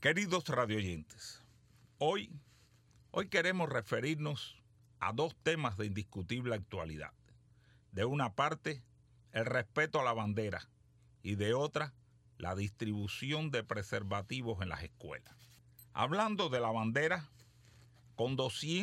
Queridos radioyentes, hoy queremos referirnos a dos temas de indiscutible actualidad. De una parte, el respeto a la bandera y de otra, la distribución de preservativos en las escuelas. Hablando de la bandera, con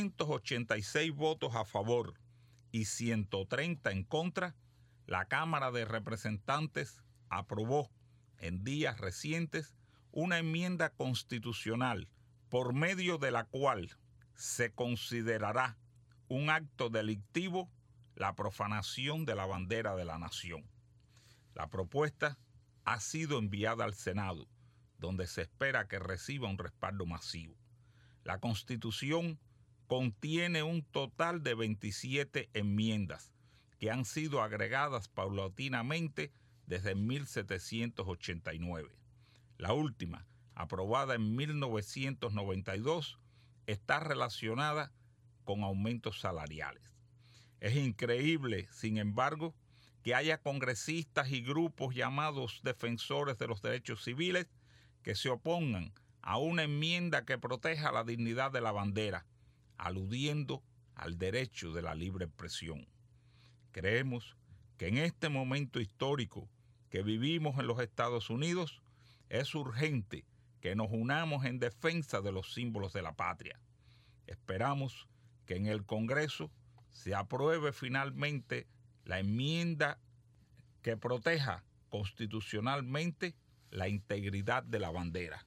286 votos a favor y 130 en contra, la Cámara de Representantes aprobó en días recientes una enmienda constitucional por medio de la cual se considerará un acto delictivo la profanación de la bandera de la nación. La propuesta ha sido enviada al Senado, donde se espera que reciba un respaldo masivo. La Constitución contiene un total de 27 enmiendas que han sido agregadas paulatinamente desde 1789. La última, aprobada en 1992, está relacionada con aumentos salariales. Es increíble, sin embargo, que haya congresistas y grupos llamados defensores de los derechos civiles que se opongan a una enmienda que proteja la dignidad de la bandera, aludiendo al derecho de la libre expresión. Creemos que en este momento histórico que vivimos en los Estados Unidos, es urgente que nos unamos en defensa de los símbolos de la patria. Esperamos que en el Congreso se apruebe finalmente la enmienda que proteja constitucionalmente la integridad de la bandera.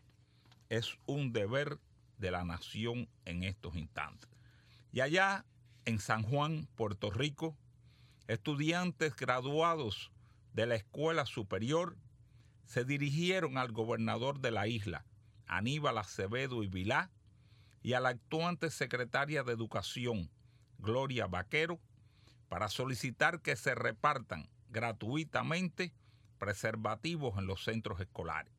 Es un deber de la nación en estos instantes. Y allá en San Juan, Puerto Rico, estudiantes graduados de la escuela superior se dirigieron al gobernador de la isla, Aníbal Acevedo y Vilá, y a la actuante secretaria de Educación, Gloria Vaquero, para solicitar que se repartan gratuitamente preservativos en los centros escolares.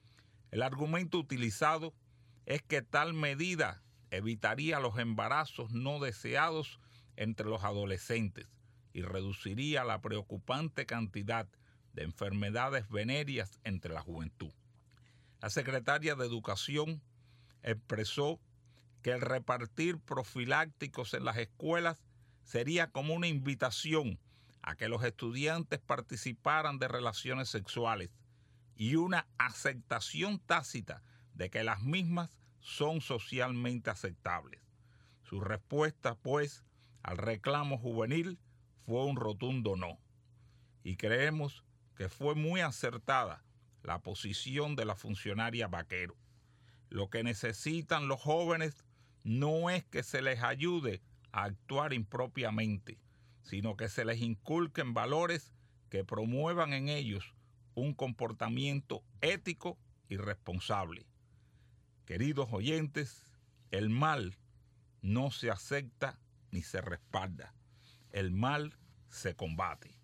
El argumento utilizado es que tal medida evitaría los embarazos no deseados entre los adolescentes y reduciría la preocupante cantidad de enfermedades venéreas entre la juventud. La secretaria de Educación expresó que el repartir profilácticos en las escuelas sería como una invitación a que los estudiantes participaran de relaciones sexuales y una aceptación tácita de que las mismas son socialmente aceptables. Su respuesta, pues, al reclamo juvenil fue un rotundo no. Y creemos que fue muy acertada la posición de la funcionaria Vaquero. Lo que necesitan los jóvenes no es que se les ayude a actuar impropiamente, sino que se les inculquen valores que promuevan en ellos un comportamiento ético y responsable. Queridos oyentes, el mal no se acepta ni se respalda. El mal se combate.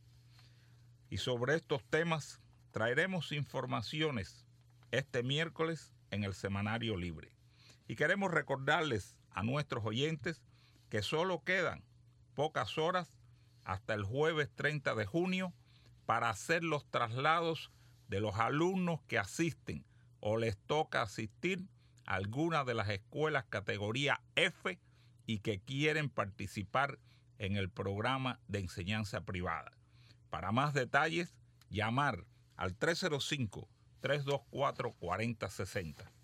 Y sobre estos temas traeremos informaciones este miércoles en el Semanario Libre. Y queremos recordarles a nuestros oyentes que solo quedan pocas horas hasta el jueves 30 de junio para hacer los traslados de los alumnos que asisten o les toca asistir a alguna de las escuelas categoría F y que quieren participar en el programa de enseñanza privada. Para más detalles, llamar al 305-324-4060.